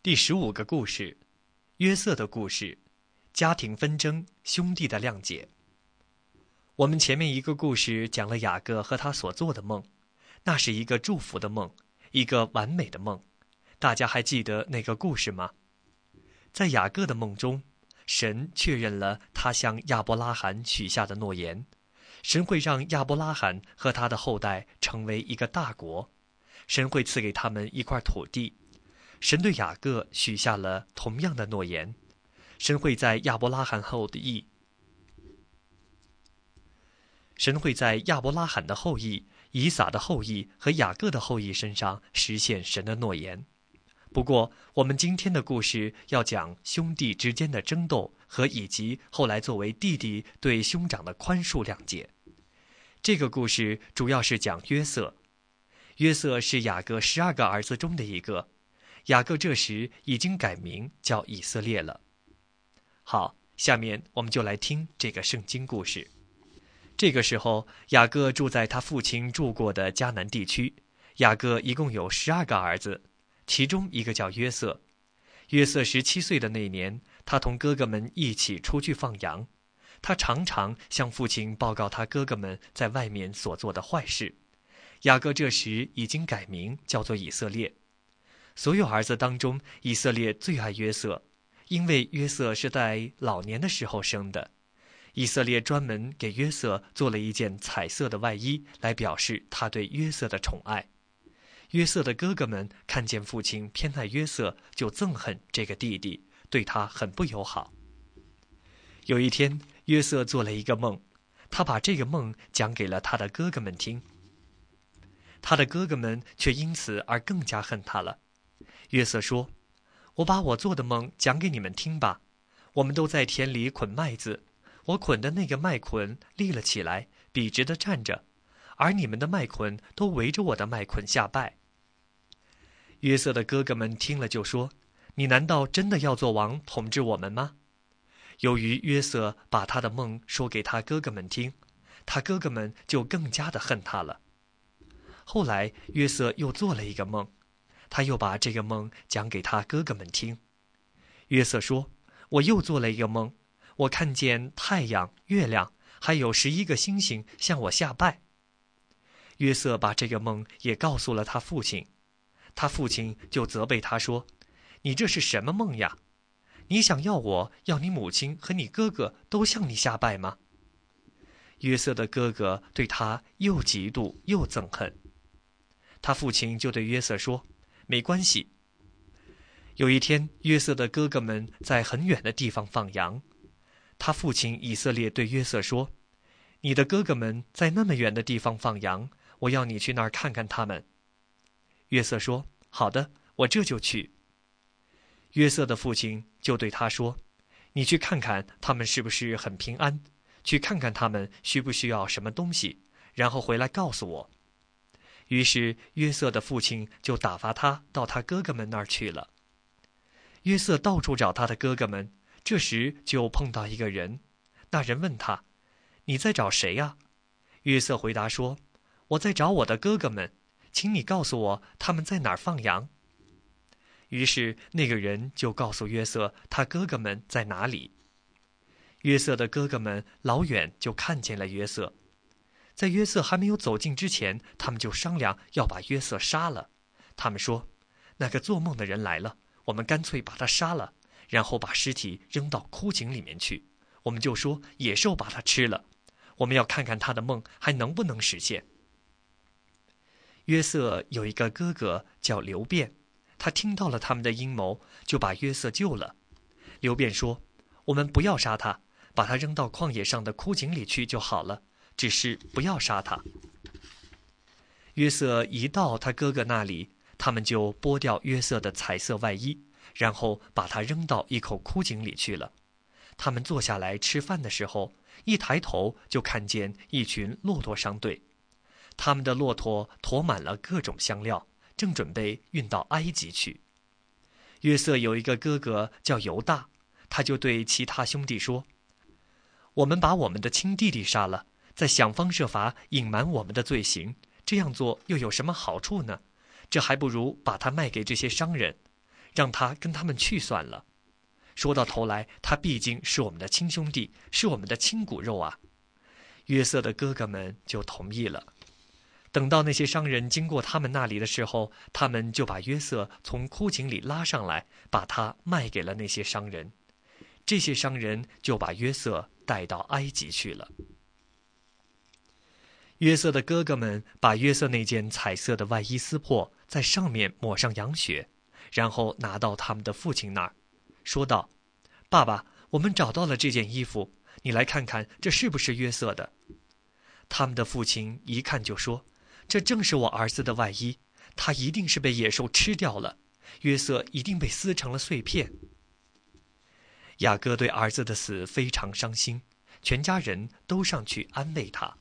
第15个故事，约瑟的故事，家庭纷争，兄弟的谅解。我们前面一个故事讲了雅各和他所做的梦，那是一个祝福的梦，一个完美的梦。大家还记得那个故事吗？在雅各的梦中，神确认了他向亚伯拉罕许下的诺言，神会让亚伯拉罕和他的后代成为一个大国，神会赐给他们一块土地。神对雅各许下了同样的诺言，神会在亚伯拉罕的后裔、以撒的后裔和雅各的后裔身上实现神的诺言。不过，我们今天的故事要讲兄弟之间的争斗以及后来作为弟弟对兄长的宽恕谅解。这个故事主要是讲约瑟。约瑟是雅各12个儿子中的一个。雅各这时已经改名叫以色列了。好，下面我们就来听这个圣经故事。这个时候，雅各住在他父亲住过的迦南地区。雅各一共有12个儿子，其中一个叫约瑟。约瑟17岁的那年，他同哥哥们一起出去放羊。他常常向父亲报告他哥哥们在外面所做的坏事。雅各这时已经改名叫做以色列。所有儿子当中，以色列最爱约瑟，因为约瑟是在老年的时候生的。以色列专门给约瑟做了一件彩色的外衣，来表示他对约瑟的宠爱。约瑟的哥哥们看见父亲偏爱约瑟，就憎恨这个弟弟，对他很不友好。有一天，约瑟做了一个梦，他把这个梦讲给了他的哥哥们听。他的哥哥们却因此而更加恨他了。约瑟说：“我把我做的梦讲给你们听吧。我们都在田里捆麦子，我捆的那个麦捆立了起来，笔直地站着，而你们的麦捆都围着我的麦捆下拜。”约瑟的哥哥们听了就说：“你难道真的要做王统治我们吗？”由于约瑟把他的梦说给他哥哥们听，他哥哥们就更加的恨他了。后来约瑟又做了一个梦，他又把这个梦讲给他哥哥们听。约瑟说：“我又做了一个梦，我看见太阳、月亮，还有11个星星向我下拜。”约瑟把这个梦也告诉了他父亲，他父亲就责备他说：“你这是什么梦呀？你想要你母亲和你哥哥都向你下拜吗？”约瑟的哥哥对他又嫉妒又憎恨。他父亲就对约瑟说：“没关系。”有一天，约瑟的哥哥们在很远的地方放羊。他父亲以色列对约瑟说：“你的哥哥们在那么远的地方放羊，我要你去那儿看看他们。”约瑟说：“好的，我这就去。”约瑟的父亲就对他说：“你去看看他们是不是很平安，去看看他们需不需要什么东西，然后回来告诉我。”于是约瑟的父亲就打发他到他哥哥们那儿去了。约瑟到处找他的哥哥们，这时就碰到一个人。那人问他：“你在找谁呀？”约瑟回答说：“我在找我的哥哥们，请你告诉我他们在哪儿放羊。”于是那个人就告诉约瑟他哥哥们在哪里。约瑟的哥哥们老远就看见了约瑟。在约瑟还没有走近之前，他们就商量要把约瑟杀了。他们说：“那个做梦的人来了，我们干脆把他杀了，然后把尸体扔到枯井里面去。我们就说野兽把他吃了。我们要看看他的梦还能不能实现。”约瑟有一个哥哥叫流便，他听到了他们的阴谋，就把约瑟救了。流便说：“我们不要杀他，把他扔到旷野上的枯井里去就好了，只是不要杀他。”约瑟一到他哥哥那里，他们就剥掉约瑟的彩色外衣，然后把他扔到一口枯井里去了。他们坐下来吃饭的时候，一抬头就看见一群骆驼商队，他们的骆驼驮满了各种香料，正准备运到埃及去。约瑟有一个哥哥叫犹大，他就对其他兄弟说：“我们把我们的亲弟弟杀了，再想方设法隐瞒我们的罪行，这样做又有什么好处呢？这还不如把他卖给这些商人， 让他跟他们去算了。说到头来，他毕竟是我们的亲兄弟，是我们的亲骨肉啊。约瑟的哥哥们就同意了。等到那些商人经过他们那里的时候，他们就把约瑟从枯井里拉上来，把他卖给了那些商人。这些商人就把约瑟带到埃及去了。约瑟的哥哥们把约瑟那件彩色的外衣撕破，在上面抹上羊血，然后拿到他们的父亲那儿，说道：“爸爸，我们找到了这件衣服，你来看看这是不是约瑟的？”他们的父亲一看就说：“这正是我儿子的外衣，他一定是被野兽吃掉了，约瑟一定被撕成了碎片。”雅各对儿子的死非常伤心，全家人都上去安慰他。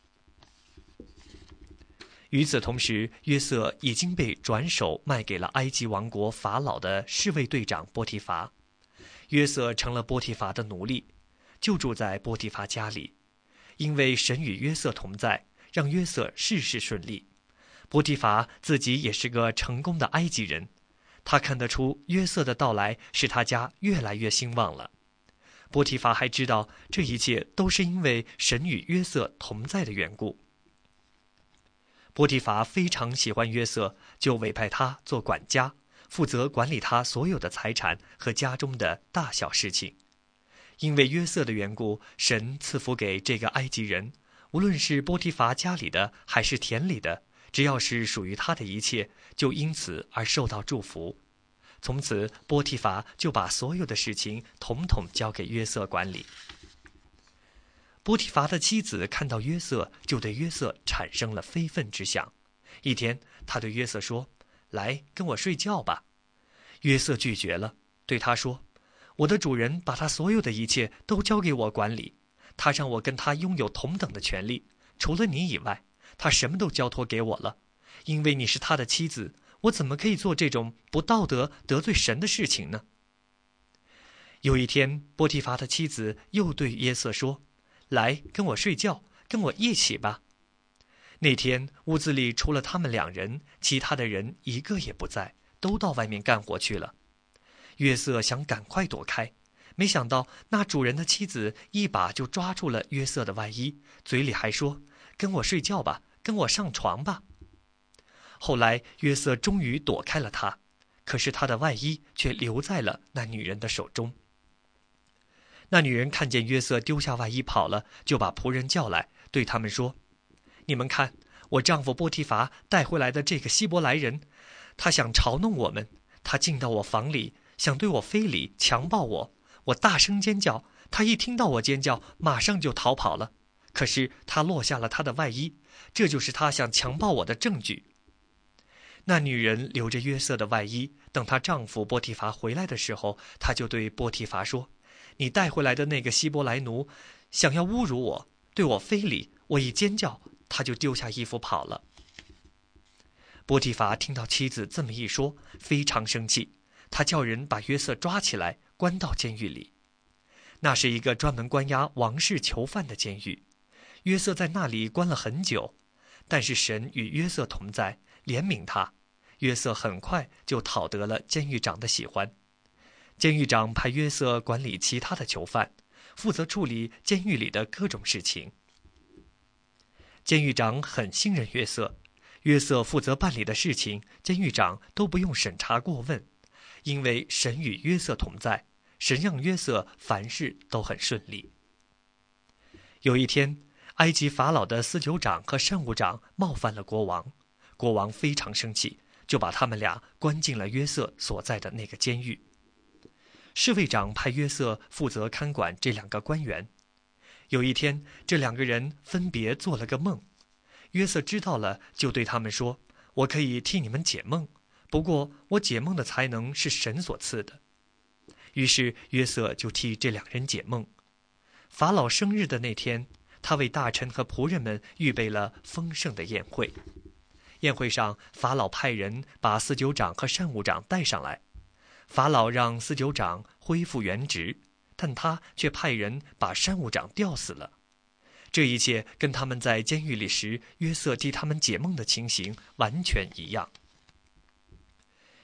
与此同时，约瑟已经被转手卖给了埃及王国法老的侍卫队长波提乏。约瑟成了波提乏的奴隶，就住在波提乏家里。因为神与约瑟同在，让约瑟事事顺利。波提乏自己也是个成功的埃及人，他看得出约瑟的到来使他家越来越兴旺了。波提乏还知道这一切都是因为神与约瑟同在的缘故。波提乏非常喜欢约瑟，就委派他做管家，负责管理他所有的财产和家中的大小事情。因为约瑟的缘故，神赐福给这个埃及人，无论是波提乏家里的还是田里的，只要是属于他的一切，就因此而受到祝福。从此，波提乏就把所有的事情统统交给约瑟管理。波提乏的妻子看到约瑟，就对约瑟产生了非分之想。一天，他对约瑟说：“来，跟我睡觉吧。”约瑟拒绝了，对他说：“我的主人把他所有的一切都交给我管理，他让我跟他拥有同等的权利，除了你以外，他什么都交托给我了。因为你是他的妻子，我怎么可以做这种不道德、得罪神的事情呢？”有一天，波提乏的妻子又对约瑟说：“来，跟我睡觉，跟我一起吧。”那天屋子里除了他们两人，其他的人一个也不在，都到外面干活去了。约瑟想赶快躲开，没想到那主人的妻子一把就抓住了约瑟的外衣，嘴里还说：“跟我睡觉吧，跟我上床吧。”后来约瑟终于躲开了他，可是他的外衣却留在了那女人的手中。那女人看见约瑟丢下外衣跑了，就把仆人叫来，对他们说：“你们看，我丈夫波提乏带回来的这个希伯来人，他想嘲弄我们，他进到我房里，想对我非礼，强暴我。我大声尖叫，他一听到我尖叫，马上就逃跑了。可是他落下了他的外衣，这就是他想强暴我的证据。”那女人留着约瑟的外衣，等她丈夫波提乏回来的时候，她就对波提乏说：“你带回来的那个希伯来奴想要侮辱我，对我非礼，我一尖叫，他就丢下衣服跑了。”波提乏听到妻子这么一说，非常生气，他叫人把约瑟抓起来，关到监狱里。那是一个专门关押王室囚犯的监狱，约瑟在那里关了很久，但是神与约瑟同在，怜悯他，约瑟很快就讨得了监狱长的喜欢。监狱长派约瑟管理其他的囚犯，负责处理监狱里的各种事情。监狱长很信任约瑟，约瑟负责办理的事情，监狱长都不用审查过问，因为神与约瑟同在，神让约瑟凡事都很顺利。有一天，埃及法老的司酒长和膳务长冒犯了国王，国王非常生气，就把他们俩关进了约瑟所在的那个监狱。侍卫长派约瑟负责看管这两个官员。有一天，这两个人分别做了个梦，约瑟知道了，就对他们说：“我可以替你们解梦，不过我解梦的才能是神所赐的。”于是约瑟就替这两人解梦。法老生日的那天，他为大臣和仆人们预备了丰盛的宴会。宴会上，法老派人把司酒长和膳务长带上来。法老让司酒长恢复原职，但他却派人把膳务长吊死了。这一切跟他们在监狱里时约瑟替他们解梦的情形完全一样。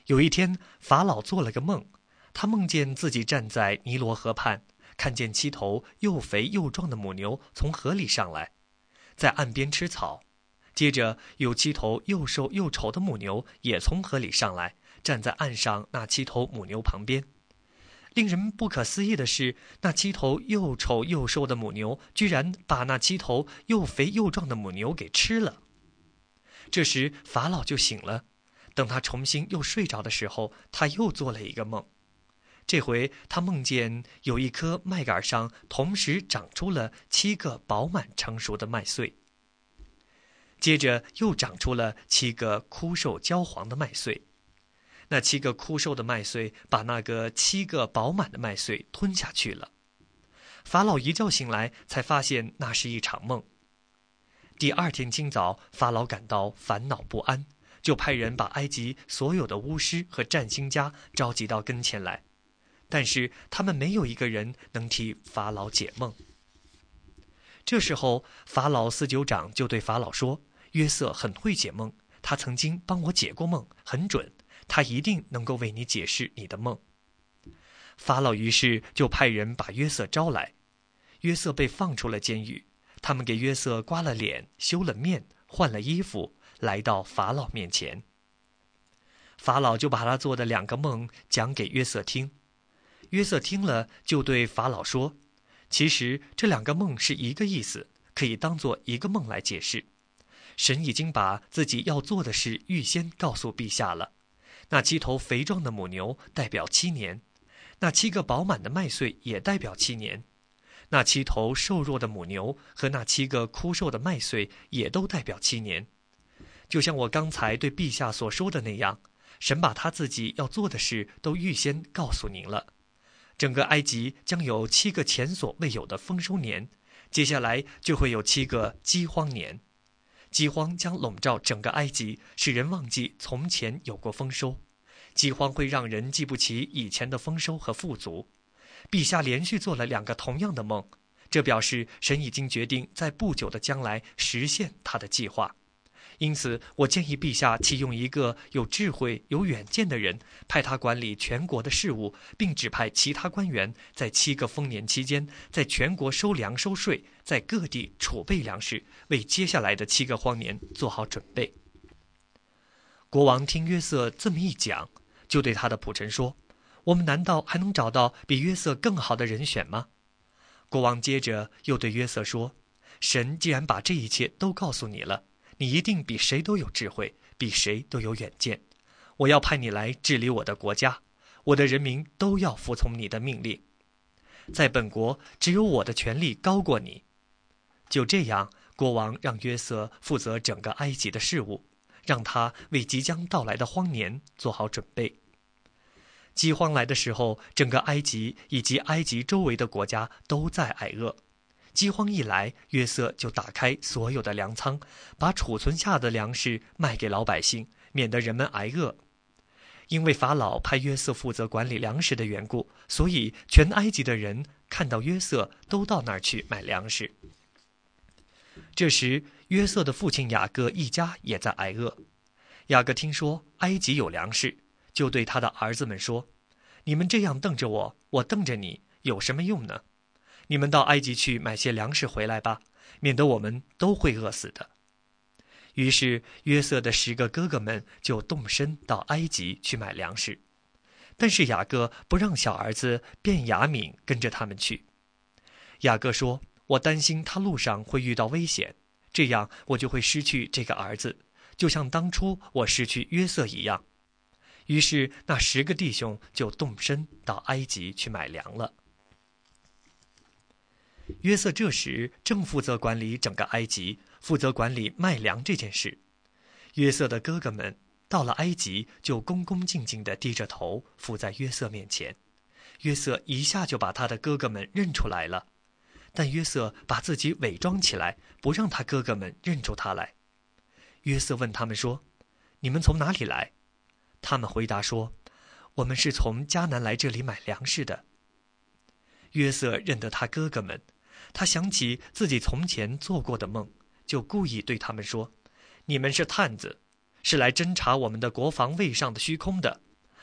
有一天，法老做了个梦，他梦见自己站在尼罗河畔，看见7头又肥又壮的母牛从河里上来，在岸边吃草。接着有7头又瘦又丑的母牛也从河里上来，站在岸上那7头母牛旁边。令人不可思议的是，那7头又丑又瘦的母牛居然把那7头又肥又壮的母牛给吃了。这时法老就醒了，等他重新又睡着的时候，他又做了一个梦。这回他梦见有一棵麦秆上同时长出了7个饱满成熟的麦穗，接着又长出了7个枯瘦焦黄的麦穗。那7个枯瘦的麦穗把那个7个饱满的麦穗吞下去了。法老一觉醒来，才发现那是一场梦。第2天清早，法老感到烦恼不安，就派人把埃及所有的巫师和占星家召集到跟前来，但是他们没有一个人能替法老解梦。这时候，法老司酒长就对法老说：“约瑟很会解梦，他曾经帮我解过梦，很准，他一定能够为你解释你的梦。”法老于是就派人把约瑟招来，约瑟被放出了监狱。他们给约瑟刮了脸，修了面，换了衣服，来到法老面前。法老就把他做的2个梦讲给约瑟听。约瑟听了，就对法老说：“其实这2个梦是一个意思，可以当作一个梦来解释。神已经把自己要做的事预先告诉陛下了。那7头肥壮的母牛代表7年，那7个饱满的麦穗也代表7年。那7头瘦弱的母牛和那7个枯瘦的麦穗也都代表7年。就像我刚才对陛下所说的那样，神把他自己要做的事都预先告诉您了。整个埃及将有7个前所未有的丰收年，接下来就会有7个饥荒年。饥荒将笼罩整个埃及，使人忘记从前有过丰收。饥荒会让人记不起以前的丰收和富足。陛下连续做了2个同样的梦，这表示神已经决定在不久的将来实现他的计划。因此，我建议陛下启用一个有智慧、有远见的人，派他管理全国的事务，并指派其他官员在7个丰年期间，在全国收粮收税，在各地储备粮食，为接下来的7个荒年做好准备。国王听约瑟这么一讲，就对他的仆臣说：“我们难道还能找到比约瑟更好的人选吗？”国王接着又对约瑟说：“神既然把这一切都告诉你了，你一定比谁都有智慧，比谁都有远见。我要派你来治理我的国家，我的人民都要服从你的命令。在本国，只有我的权力高过你。”就这样，国王让约瑟负责整个埃及的事务，让他为即将到来的荒年做好准备。饥荒来的时候，整个埃及以及埃及周围的国家都在挨饿。饥荒一来，约瑟就打开所有的粮仓，把储存下的粮食卖给老百姓，免得人们挨饿。因为法老派约瑟负责管理粮食的缘故，所以全埃及的人看到约瑟都到那儿去买粮食。这时，约瑟的父亲雅各一家也在挨饿。雅各听说埃及有粮食，就对他的儿子们说：“你们这样瞪着我，我瞪着你，有什么用呢？你们到埃及去买些粮食回来吧，免得我们都会饿死的。”于是约瑟的10个哥哥们就动身到埃及去买粮食，但是雅各不让小儿子便雅悯跟着他们去。雅各说：“我担心他路上会遇到危险，这样我就会失去这个儿子，就像当初我失去约瑟一样。”于是那10个弟兄就动身到埃及去买粮了。约瑟这时正负责管理整个埃及，负责管理卖粮这件事。约瑟的哥哥们到了埃及，就恭恭敬敬地低着头伏在约瑟面前。约瑟一下就把他的哥哥们认出来了，但约瑟把自己伪装起来，不让他哥哥们认出他来。约瑟问他们说：“你们从哪里来？”他们回答说：“我们是从迦南来这里买粮食的。”约瑟认得他哥哥们，他想起自己从前做过的梦，就故意对他们说：“你们是探子，是来侦查我们的国防卫上的虚空的。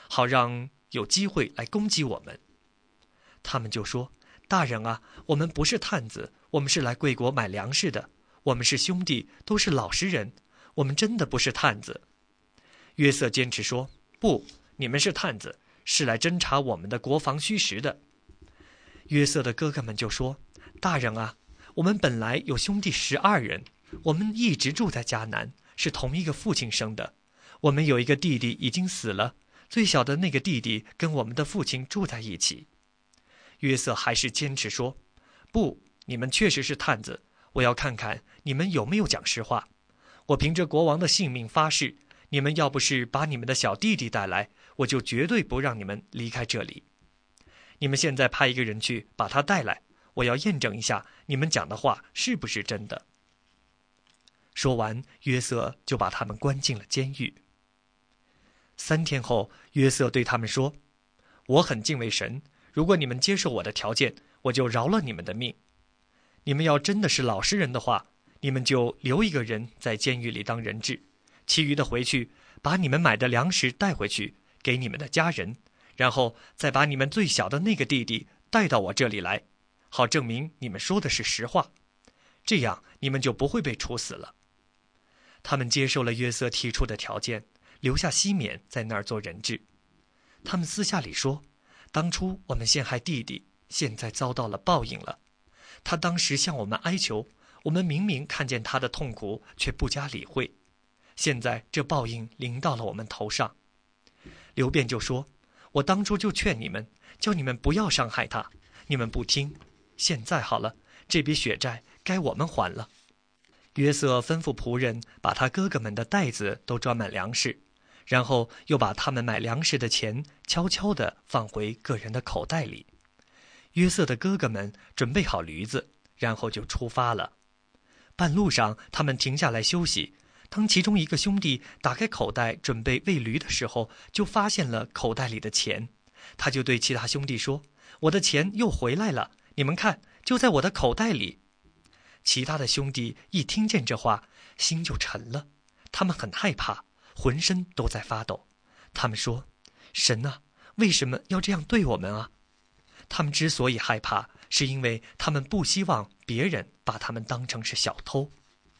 好让有机会来攻击我们。”他们就说：“大人啊，我们不是探子，我们是来贵国买粮食的，我们是兄弟，都是老实人，我们真的不是探子。”约瑟坚持说：“不，你们是探子，是来侦察我们的国防虚实的。”约瑟的哥哥们就说：“大人啊，我们本来有兄弟12人，我们一直住在迦南，是同一个父亲生的。我们有一个弟弟已经死了，最小的那个弟弟跟我们的父亲住在一起。”约瑟还是坚持说：“不，你们确实是探子，我要看看你们有没有讲实话。我凭着国王的性命发誓，你们要不是把你们的小弟弟带来，我就绝对不让你们离开这里。你们现在派一个人去把他带来，我要验证一下你们讲的话是不是真的。”说完，约瑟就把他们关进了监狱。3天后，约瑟对他们说：“我很敬畏神，如果你们接受我的条件，我就饶了你们的命。你们要真的是老实人的话，你们就留一个人在监狱里当人质，其余的回去把你们买的粮食带回去给你们的家人，然后再把你们最小的那个弟弟带到我这里来，好证明你们说的是实话，这样你们就不会被处死了。”他们接受了约瑟提出的条件，留下西缅在那儿做人质。他们私下里说：“当初我们陷害弟弟，现在遭到了报应了。他当时向我们哀求，我们明明看见他的痛苦，却不加理会。现在这报应临到了我们头上。”刘辩就说：“我当初就劝你们，叫你们不要伤害他，你们不听。现在好了，这笔血债该我们还了。”约瑟吩咐仆人把他哥哥们的袋子都装满粮食，然后又把他们买粮食的钱悄悄地放回个人的口袋里。约瑟的哥哥们准备好驴子，然后就出发了。半路上，他们停下来休息。当其中一个兄弟打开口袋准备喂驴的时候，就发现了口袋里的钱。他就对其他兄弟说：“我的钱又回来了，你们看，就在我的口袋里。”其他的兄弟一听见这话，心就沉了，他们很害怕，浑身都在发抖。他们说：“神啊，为什么要这样对我们啊？”他们之所以害怕，是因为他们不希望别人把他们当成是小偷。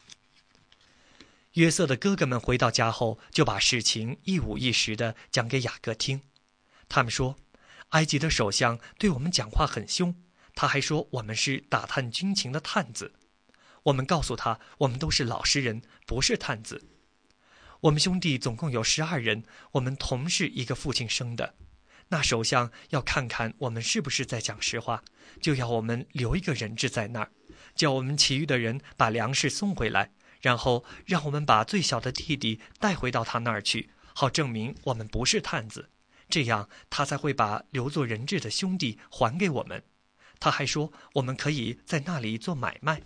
约瑟的哥哥们回到家后，就把事情一五一十地讲给雅各听。他们说：“埃及的首相对我们讲话很凶，他还说我们是打探军情的探子。我们告诉他，我们都是老实人，不是探子。我们兄弟总共有12人，我们同是一个父亲生的。那首相要看看我们是不是在讲实话，就要我们留一个人质在那儿，叫我们其余的人把粮食送回来，然后让我们把最小的弟弟带回到他那儿去，好证明我们不是探子。这样他才会把留作人质的兄弟还给我们。他还说我们可以在那里做买卖。”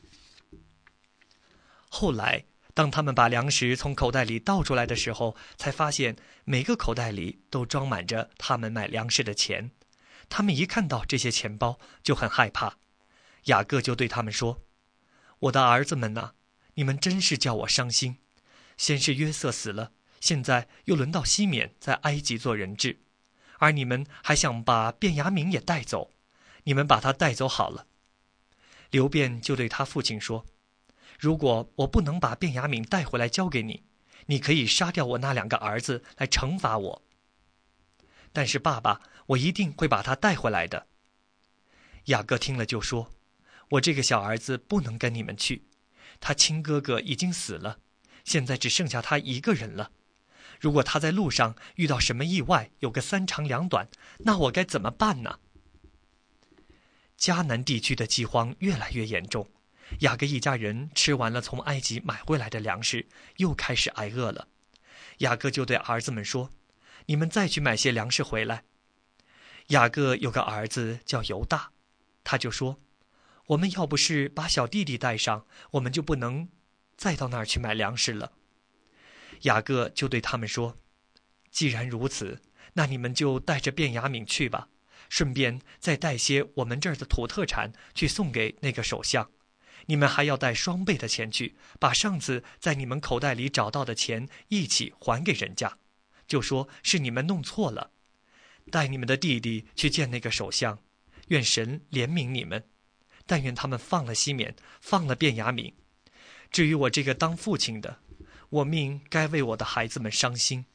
后来，当他们把粮食从口袋里倒出来的时候，才发现每个口袋里都装满着他们买粮食的钱。他们一看到这些钱包，就很害怕。雅各就对他们说：“我的儿子们哪，你们真是叫我伤心。先是约瑟死了，现在又轮到西缅在埃及做人质，而你们还想把便雅悯也带走。你们把他带走好了。”刘辩就对他父亲说：“如果我不能把便雅悯带回来交给你，你可以杀掉我那2个儿子来惩罚我。但是爸爸，我一定会把他带回来的。”雅各听了就说：“我这个小儿子不能跟你们去，他亲哥哥已经死了，现在只剩下他一个人了。如果他在路上遇到什么意外，有个3长2短，那我该怎么办呢？”迦南地区的饥荒越来越严重，雅各一家人吃完了从埃及买回来的粮食，又开始挨饿了。雅各就对儿子们说：“你们再去买些粮食回来。”雅各有个儿子叫犹大，他就说：“我们要不是把小弟弟带上，我们就不能再到那儿去买粮食了。”雅各就对他们说：“既然如此，那你们就带着便雅悯去吧，顺便再带些我们这儿的土特产去送给那个首相。你们还要带双倍的钱去，把上次在你们口袋里找到的钱一起还给人家，就说是你们弄错了。 带你们的弟弟去见那个首相，愿神怜悯你们。但愿他们放了西缅，放了便雅悯。至于我这个当父亲的，我命该为我的孩子们伤心。”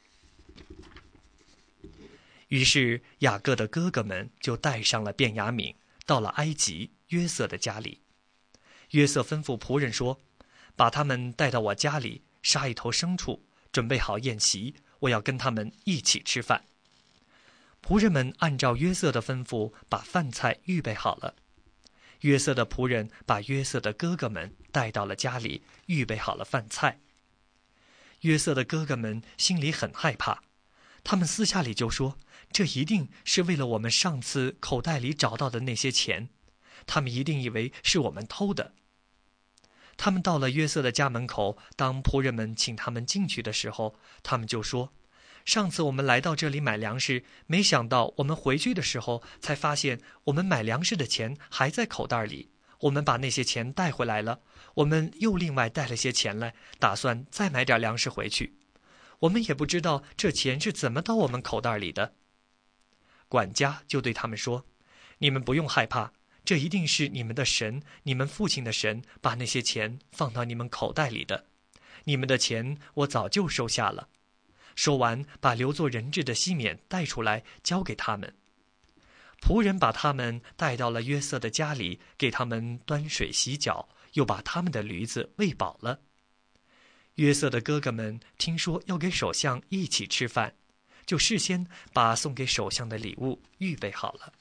于是雅各的哥哥们就带上了便雅悯，到了埃及约瑟的家里。约瑟吩咐仆人说：“把他们带到我家里，杀一头牲畜，准备好宴席，我要跟他们一起吃饭。”仆人们按照约瑟的吩咐，把饭菜预备好了。约瑟的仆人把约瑟的哥哥们带到了家里，预备好了饭菜。约瑟的哥哥们心里很害怕，他们私下里就说：“这一定是为了我们上次口袋里找到的那些钱，他们一定以为是我们偷的。”他们到了约瑟的家门口，当仆人们请他们进去的时候，他们就说：“上次我们来到这里买粮食，没想到我们回去的时候才发现我们买粮食的钱还在口袋里。我们把那些钱带回来了，我们又另外带了些钱来，打算再买点粮食回去。我们也不知道这钱是怎么到我们口袋里的。”管家就对他们说：“你们不用害怕，这一定是你们的神，你们父亲的神把那些钱放到你们口袋里的。你们的钱我早就收下了。”说完，把留作人质的西缅带出来，交给他们。仆人把他们带到了约瑟的家里，给他们端水洗脚，又把他们的驴子喂饱了。约瑟的哥哥们听说要给首相一起吃饭，就事先把送给首相的礼物预备好了。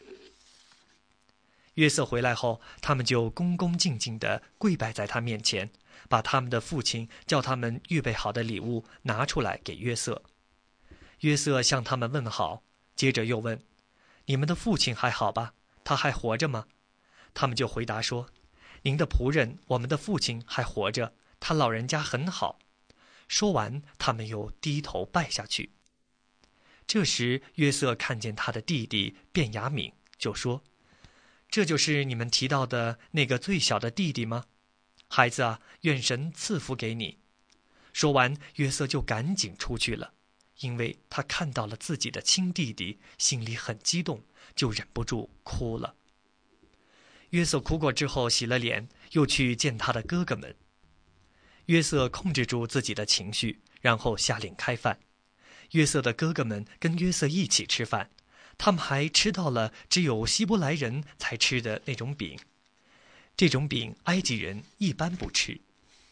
约瑟回来后，他们就恭恭敬敬地跪拜在他面前，把他们的父亲叫他们预备好的礼物拿出来给约瑟。约瑟向他们问好，接着又问：“你们的父亲还好吧？他还活着吗？”他们就回答说：“您的仆人，我们的父亲还活着，他老人家很好。”说完，他们又低头拜下去。这时约瑟看见他的弟弟便雅悯，就说：“这就是你们提到的那个最小的弟弟吗？孩子啊，愿神赐福给你。”说完，约瑟就赶紧出去了，因为他看到了自己的亲弟弟，心里很激动，就忍不住哭了。约瑟哭过之后，洗了脸，又去见他的哥哥们。约瑟控制住自己的情绪，然后下令开饭。约瑟的哥哥们跟约瑟一起吃饭，他们还吃到了只有希伯来人才吃的那种饼。这种饼埃及人一般不吃。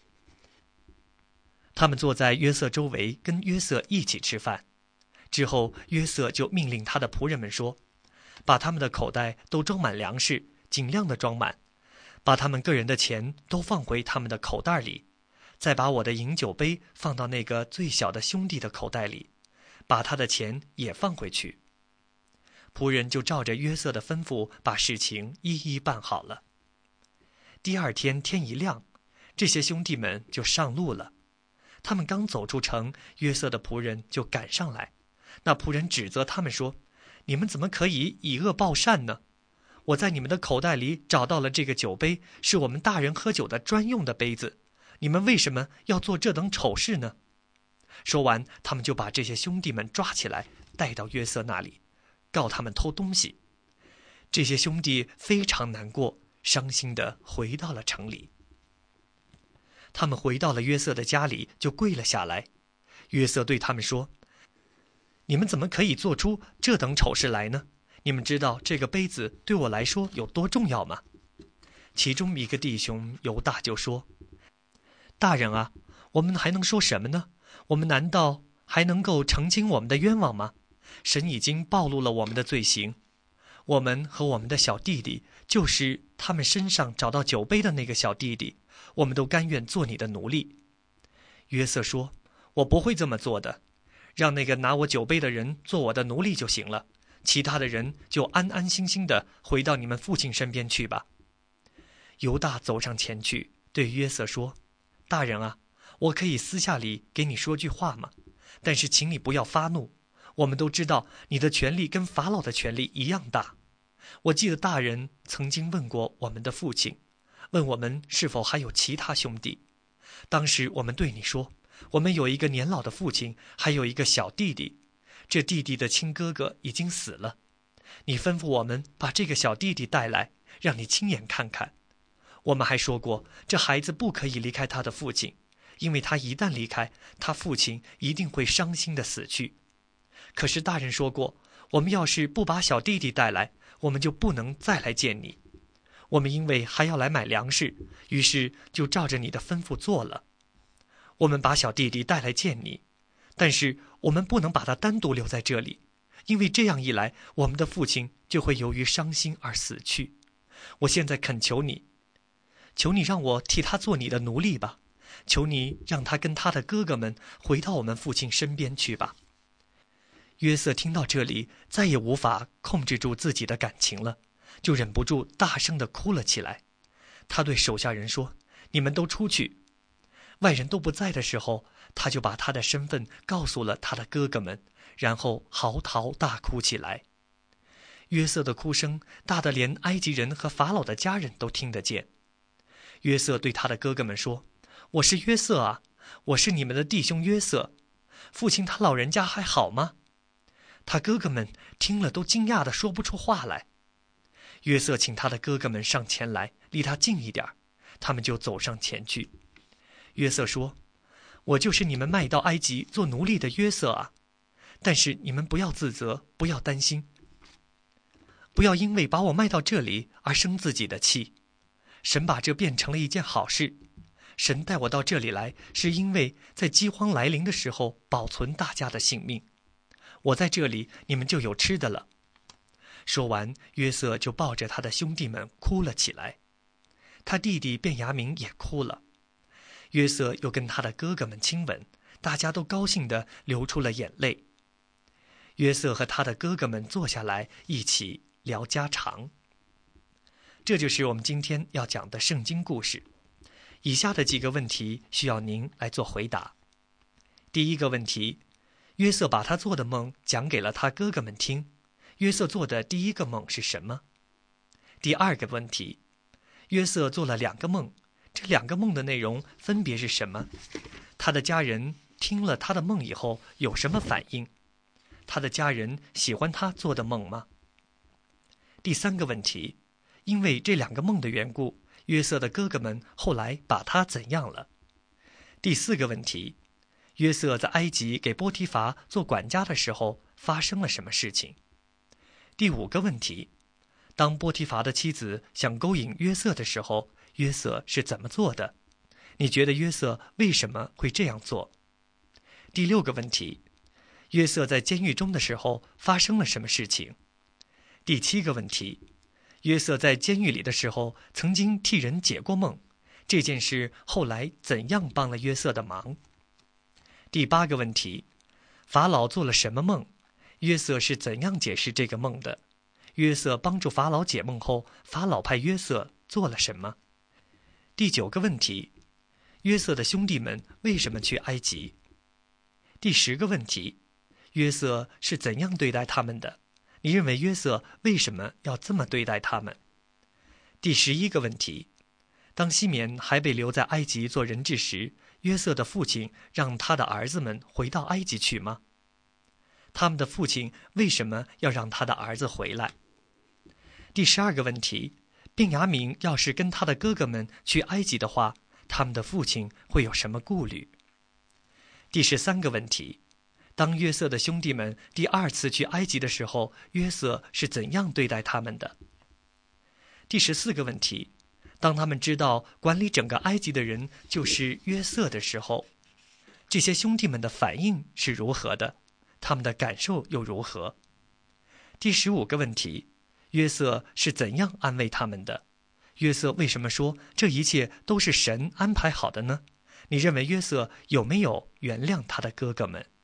他们坐在约瑟周围，跟约瑟一起吃饭。之后，约瑟就命令他的仆人们说：“把他们的口袋都装满粮食，尽量的装满，把他们个人的钱都放回他们的口袋里，再把我的饮酒杯放到那个最小的兄弟的口袋里，把他的钱也放回去。”仆人就照着约瑟的吩咐，把事情一一办好了。第二天天一亮，这些兄弟们就上路了。他们刚走出城，约瑟的仆人就赶上来。那仆人指责他们说：“你们怎么可以以恶报善呢？我在你们的口袋里找到了这个酒杯，是我们大人喝酒的专用的杯子，你们为什么要做这等丑事呢？”说完，他们就把这些兄弟们抓起来，带到约瑟那里，告他们偷东西。这些兄弟非常难过，伤心地回到了城里。他们回到了约瑟的家里，就跪了下来。约瑟对他们说：“你们怎么可以做出这等丑事来呢？你们知道这个杯子对我来说有多重要吗？”其中一个弟兄犹大就说：“大人啊，我们还能说什么呢？我们难道还能够澄清我们的冤枉吗？神已经暴露了我们的罪行。我们和我们的小弟弟，就是他们身上找到酒杯的那个小弟弟，我们都甘愿做你的奴隶。”约瑟说：“我不会这么做的，让那个拿我酒杯的人做我的奴隶就行了，其他的人就安安心心的回到你们父亲身边去吧。”犹大走上前去，对约瑟说：“大人啊，我可以私下里给你说句话吗？但是请你不要发怒。我们都知道你的权力跟法老的权力一样大。我记得大人曾经问过我们的父亲，问我们是否还有其他兄弟。当时我们对你说，我们有一个年老的父亲，还有一个小弟弟。 这弟弟的亲哥哥已经死了，你吩咐我们把这个小弟弟带来，让你亲眼看看。我们还说过，这孩子不可以离开他的父亲，因为他一旦离开，他父亲一定会伤心地死去。可是大人说过，我们要是不把小弟弟带来，我们就不能再来见你。我们因为还要来买粮食，于是就照着你的吩咐做了。我们把小弟弟带来见你，但是我们不能把他单独留在这里，因为这样一来，我们的父亲就会由于伤心而死去。我现在恳求你，求你让我替他做你的奴隶吧，求你让他跟他的哥哥们回到我们父亲身边去吧。约瑟听到这里，再也无法控制住自己的感情了，就忍不住大声地哭了起来。他对手下人说：“你们都出去。”外人都不在的时候，他就把他的身份告诉了他的哥哥们，然后嚎啕大哭起来。约瑟的哭声大得连埃及人和法老的家人都听得见。约瑟对他的哥哥们说：“我是约瑟啊，我是你们的弟兄约瑟。父亲他老人家还好吗？”他哥哥们听了都惊讶地说不出话来。约瑟请他的哥哥们上前来，离他近一点，他们就走上前去。约瑟说：“我就是你们卖到埃及做奴隶的约瑟啊！但是你们不要自责，不要担心，不要因为把我卖到这里而生自己的气。神把这变成了一件好事。神带我到这里来，是因为在饥荒来临的时候保存大家的性命。我在这里，你们就有吃的了。”说完，约瑟就抱着他的兄弟们哭了起来，他弟弟便雅悯也哭了。约瑟又跟他的哥哥们亲吻，大家都高兴地流出了眼泪。约瑟和他的哥哥们坐下来一起聊家常。这就是我们今天要讲的圣经故事。以下的几个问题需要您来做回答。第一个问题，约瑟把他做的梦讲给了他哥哥们听，约瑟做的第一个梦是什么？第二个问题，约瑟做了2个梦，这2个梦的内容分别是什么？他的家人听了他的梦以后有什么反应？他的家人喜欢他做的梦吗？第3个问题，因为这2个梦的缘故，约瑟的哥哥们后来把他怎样了？第4个问题，约瑟在埃及给波提乏做管家的时候发生了什么事情？第5个问题，当波提乏的妻子想勾引约瑟的时候，约瑟是怎么做的？你觉得约瑟为什么会这样做？第6个问题，约瑟在监狱中的时候发生了什么事情？第7个问题，约瑟在监狱里的时候曾经替人解过梦，这件事后来怎样帮了约瑟的忙？第8个问题，法老做了什么梦？约瑟是怎样解释这个梦的？约瑟帮助法老解梦后，法老派约瑟做了什么？第9个问题，约瑟的兄弟们为什么去埃及？第10个问题，约瑟是怎样对待他们的？你认为约瑟为什么要这么对待他们？第11个问题，当西缅还被留在埃及做人质时，约瑟的父亲让他的儿子们回到埃及去吗？他们的父亲为什么要让他的儿子回来？第12个问题，便雅悯要是跟他的哥哥们去埃及的话，他们的父亲会有什么顾虑？第13个问题，当约瑟的兄弟们第2次去埃及的时候，约瑟是怎样对待他们的？第14个问题，当他们知道管理整个埃及的人就是约瑟的时候，这些兄弟们的反应是如何的？他们的感受又如何？第15个问题，约瑟是怎样安慰他们的？约瑟为什么说这一切都是神安排好的呢？你认为约瑟有没有原谅他的哥哥们？